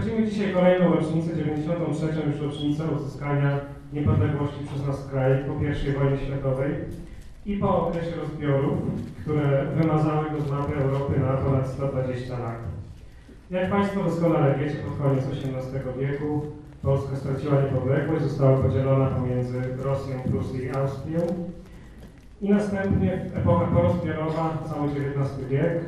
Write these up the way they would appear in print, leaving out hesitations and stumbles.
Obchodzimy dzisiaj kolejną rocznicę, 93. już rocznicę uzyskania niepodległości przez nasz kraj po I wojnie światowej i po okresie rozbiorów, które wymazały go z mapy Europy na ponad 120 lat. Jak Państwo doskonale wiecie, pod koniec XVIII wieku Polska straciła niepodległość, została podzielona pomiędzy Rosją, Prusją i Austrią i następnie epoka porozbiorowa, cały XIX wiek,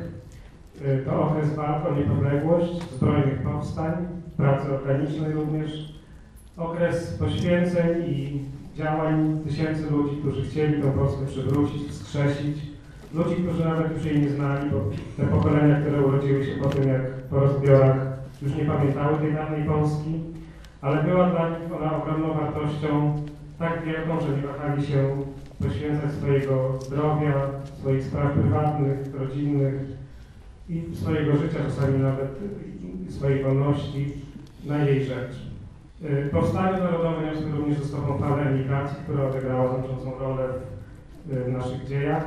to okres walk o niepodległość, zbrojnych powstań, pracy organicznej również, okres poświęceń i działań tysięcy ludzi, którzy chcieli tę Polskę przywrócić, wskrzesić, ludzi, którzy nawet już jej nie znali, bo te pokolenia, które urodziły się po tym, jak po rozbiorach już nie pamiętały tej dawnej Polski, ale była dla nich ona ogromną wartością, tak wielką, że nie wahali się poświęcać swojego zdrowia, swoich spraw prywatnych, rodzinnych i swojego życia, czasami nawet swojej wolności na jej rzecz. Powstanie narodowe niosły również ze sobą falę emigracji, która odegrała znaczącą rolę w naszych dziejach.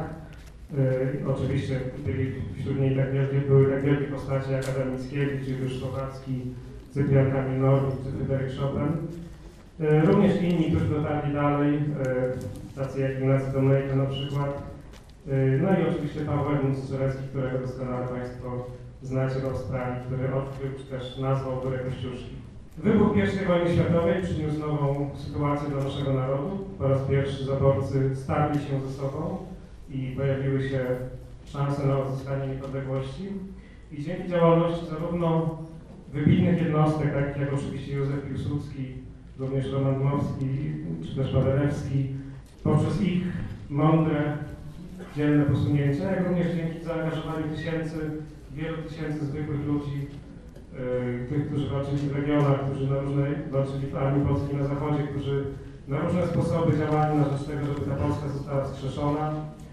Oczywiście wśród niej były tak wielkie postacie jak Adam Mickiewicz, Juliusz Słowacki, Cyprian Kamil Norwid czy Fryderyk Chopin. Również inni, którzy dotarli dalej, tacy jak Ignacy Domlejka na przykład. No i oczywiście Paweł Edmund Strzelecki, którego doskonale Państwo znacie w Australii, który odkrył czy też nazwał Górę Kościuszki. Wybuch I wojny światowej przyniósł nową sytuację dla naszego narodu. Po raz pierwszy zaborcy starli się ze sobą i pojawiły się szanse na odzyskanie niepodległości. I dzięki działalności zarówno wybitnych jednostek, takich jak oczywiście Józef Piłsudski, również Roman Dmowski czy też Paderewski, poprzez ich mądre, dzielne posunięcia, jak również dzięki zaangażowaniu wielu tysięcy zwykłych ludzi, tych, którzy walczyli w regionach, którzy walczyli w Armii Polskiej na Zachodzie, którzy na różne sposoby działali na rzecz tego, żeby ta Polska została wskrzeszona.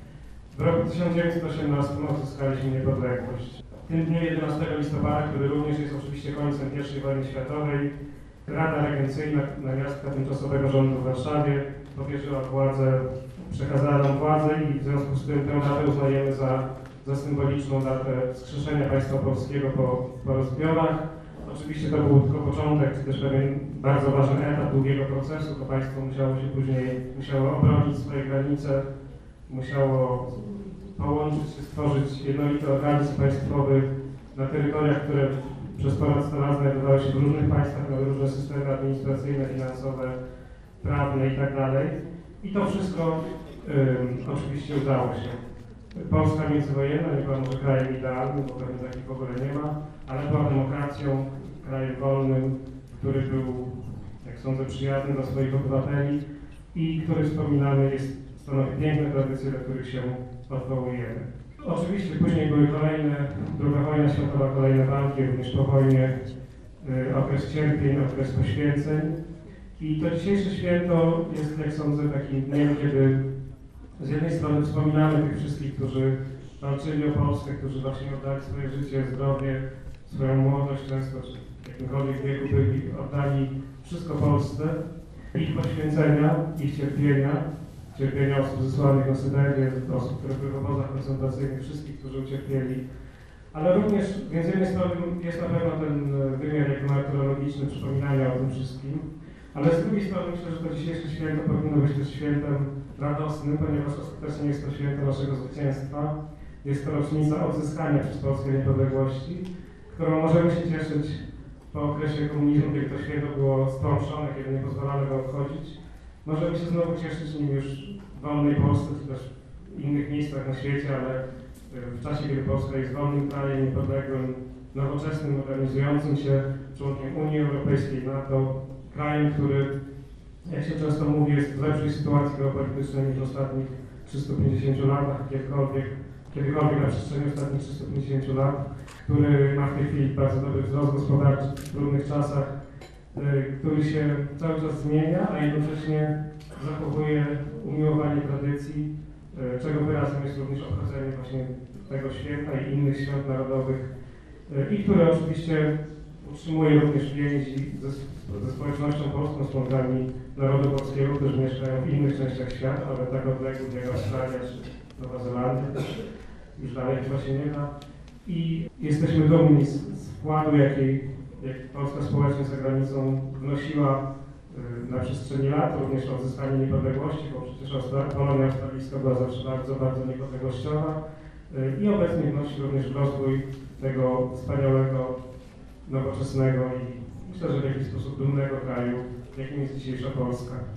W roku 1918 odzyskaliśmy niepodległość. W tym dniu 11 listopada, który również jest oczywiście końcem I wojny światowej, Rada Regencyjna namiastka tymczasowego rządu w Warszawie powierzyła przekazała nam władzę i w związku z tym tę datę uznajemy za symboliczną datę wskrzeszenia państwa polskiego po rozbiorach. Oczywiście to był tylko początek, czy też pewien bardzo ważny etap długiego procesu. To państwo musiało obronić swoje granice, musiało połączyć się, stworzyć jednolity organizm państwowy na terytoriach, które przez ponad 100 lat znajdowały się w różnych państwach, miały różne systemy administracyjne, finansowe, prawne itd. I to wszystko oczywiście udało się. Polska międzywojenna nie była może krajem idealnym, bo pewnie takich w ogóle nie ma, ale była demokracją, krajem wolnym, który był, jak sądzę, przyjazny dla swoich obywateli i który wspominany stanowi piękne tradycje, do których się odwołujemy. Oczywiście później były II wojna światowa, kolejne walki, również po wojnie, okres cierpień, okres poświęceń. I to dzisiejsze święto jest, jak sądzę, takim dniem, kiedy z jednej strony wspominamy tych wszystkich, którzy walczyli o Polskę, którzy właśnie oddali swoje życie, zdrowie, swoją młodość często, czy w jakimkolwiek wieku byli, oddali wszystko Polsce, ich poświęcenia, ich cierpienia osób zesłanych na Syberię, osób, które były w obozach koncentracyjnych, wszystkich, którzy ucierpieli. Ale również, więc z jednej strony jest na pewno ten wymiar martyrologiczny przypominania o tym wszystkim, ale z drugiej strony myślę, że to dzisiejsze święto powinno być też świętem radosnym, ponieważ ostatecznie jest to święto naszego zwycięstwa. Jest to rocznica odzyskania przez Polskę niepodległości, którą możemy się cieszyć po okresie komunizmu, kiedy to święto było stłamszone, kiedy nie pozwalano go obchodzić. Możemy się znowu cieszyć nim już w wolnej Polsce, czy też w innych miejscach na świecie, ale w czasie, kiedy Polska jest wolnym krajem, niepodległym, nowoczesnym, modernizującym się, członkiem Unii Europejskiej, NATO, krajem, który, jak się często mówi, jest w lepszej sytuacji geopolitycznej niż w ostatnich 350 latach, kiedykolwiek na przestrzeni ostatnich 350 lat, który ma w tej chwili bardzo dobry wzrost gospodarczy w trudnych czasach, który się cały czas zmienia, a jednocześnie zachowuje umiłowanie tradycji, czego wyrazem jest również obchodzenie właśnie tego święta i innych świąt narodowych i które oczywiście utrzymuje również więzi ze społecznością polską, z członkami narodu polskiego, którzy mieszkają w innych częściach świata, ale tak odległych jak Australia czy Nowa Zelandia, już dalej chyba się nie da. I jesteśmy dumni z wkładu, jaki polska społeczność za granicą wnosiła na przestrzeni lat, również odzyskanie niepodległości, bo przecież kolonia australijska była zawsze bardzo, bardzo niepodległościowa i obecnie wnosi również w rozwój tego wspaniałego, nowoczesnego i myślę, że w jakiś sposób dumnego kraju, jakim jest dzisiejsza Polska.